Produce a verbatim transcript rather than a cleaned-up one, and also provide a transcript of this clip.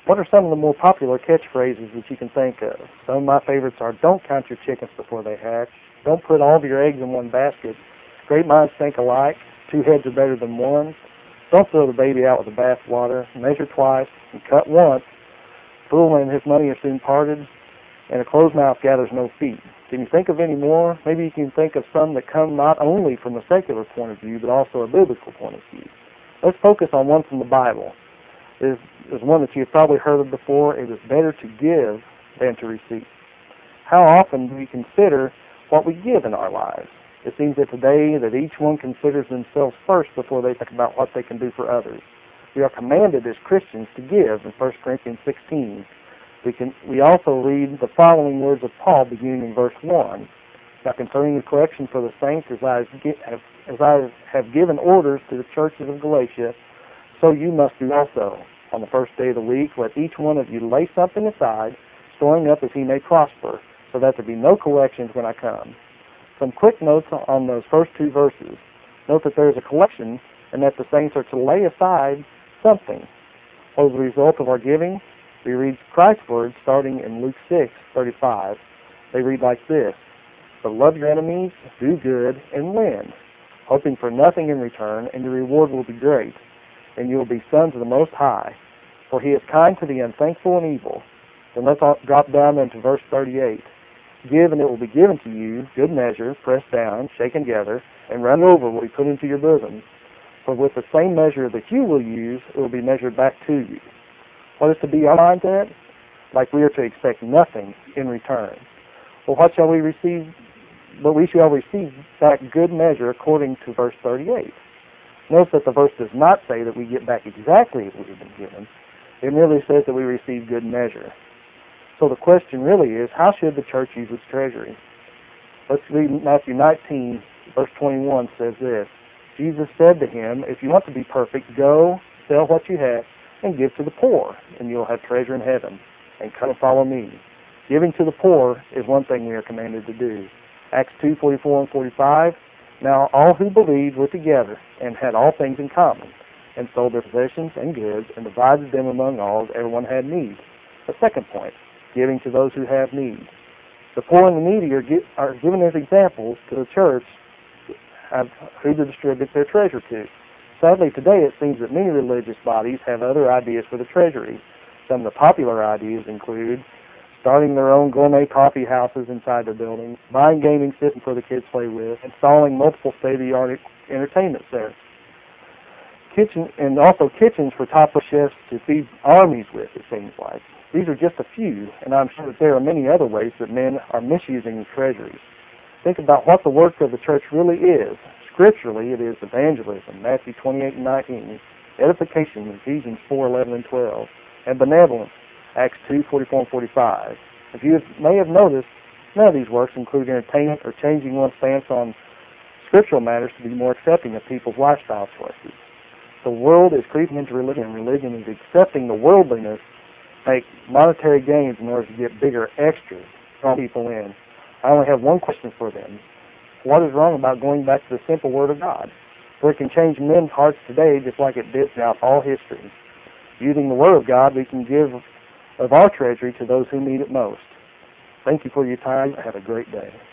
What are some of the more popular catchphrases that you can think of? Some of my favorites are, don't count your chickens before they hatch, don't put all of your eggs in one basket, great minds think alike, two heads are better than one, don't throw the baby out with the bathwater, measure twice and cut once, fool and his money are soon parted, and a closed mouth gathers no feet. Can you think of any more? Maybe you can think of some that come not only from a secular point of view, but also a biblical point of view. Let's focus on one from the Bible. There's, there's one that you've probably heard of before. It is better to give than to receive. How often do we consider what we give in our lives? It seems that today that each one considers themselves first before they think about what they can do for others. We are commanded as Christians to give in First Corinthians sixteen. We can. We also read the following words of Paul beginning in verse one. Now concerning the collection for the saints, as I have, as I have given orders to the churches of Galatia, so you must do also. On the first day of the week, let each one of you lay something aside, storing up as he may prosper, so that there be no collections when I come. Some quick notes on those first two verses. Note that there is a collection and that the saints are to lay aside something. As a result of our giving, we read Christ's words starting in Luke six thirty-five. They read like this, but love your enemies, do good, and lend, hoping for nothing in return, and your reward will be great, and you will be sons of the Most High, for he is kind to the unthankful and evil. Then let's drop down into verse thirty-eight. Give, and it will be given to you, good measure, pressed down, shaken together, and run over will be put into your bosom. For with the same measure that you will use, it will be measured back to you. What is to be our mindset? Like we are to expect nothing in return. Well, what shall we receive? But we shall receive back good measure according to verse thirty-eight. Notice that the verse does not say that we get back exactly what we've been given. It merely says that we receive good measure. So the question really is, how should the church use its treasury? Let's read Matthew nineteen, verse twenty-one says this. Jesus said to him, if you want to be perfect, go, sell what you have, and give to the poor, and you'll have treasure in heaven. And come follow me. Giving to the poor is one thing we are commanded to do. Acts two forty-four and forty-five. Now all who believed were together and had all things in common, and sold their possessions and goods, and divided them among all as everyone had need. The second point, giving to those who have need. The poor and the needy are, gi- are given as examples to the church of who to distribute their treasure to. Sadly, today it seems that many religious bodies have other ideas for the treasury. Some of the popular ideas include starting their own gourmet coffee houses inside their buildings, buying gaming systems for the kids to play with, installing multiple state-of-the-art entertainment centers. Kitchen, and also kitchens for top chefs to feed armies with, it seems like. These are just a few, and I'm sure that there are many other ways that men are misusing the treasuries. Think about what the work of the church really is. Scripturally, it is evangelism, Matthew twenty-eight and nineteen, edification, Ephesians four eleven and twelve, and benevolence, Acts two forty-four and forty-five. If you have, may have noticed, none of these works include entertainment or changing one's stance on scriptural matters to be more accepting of people's lifestyle choices. The world is creeping into religion, and religion is accepting the worldliness, make monetary gains in order to get bigger extras, draw people in. I only have one question for them. What is wrong about going back to the simple Word of God? For it can change men's hearts today just like it did throughout all history. Using the Word of God, we can give of our treasury to those who need it most. Thank you for your time. Have a great day.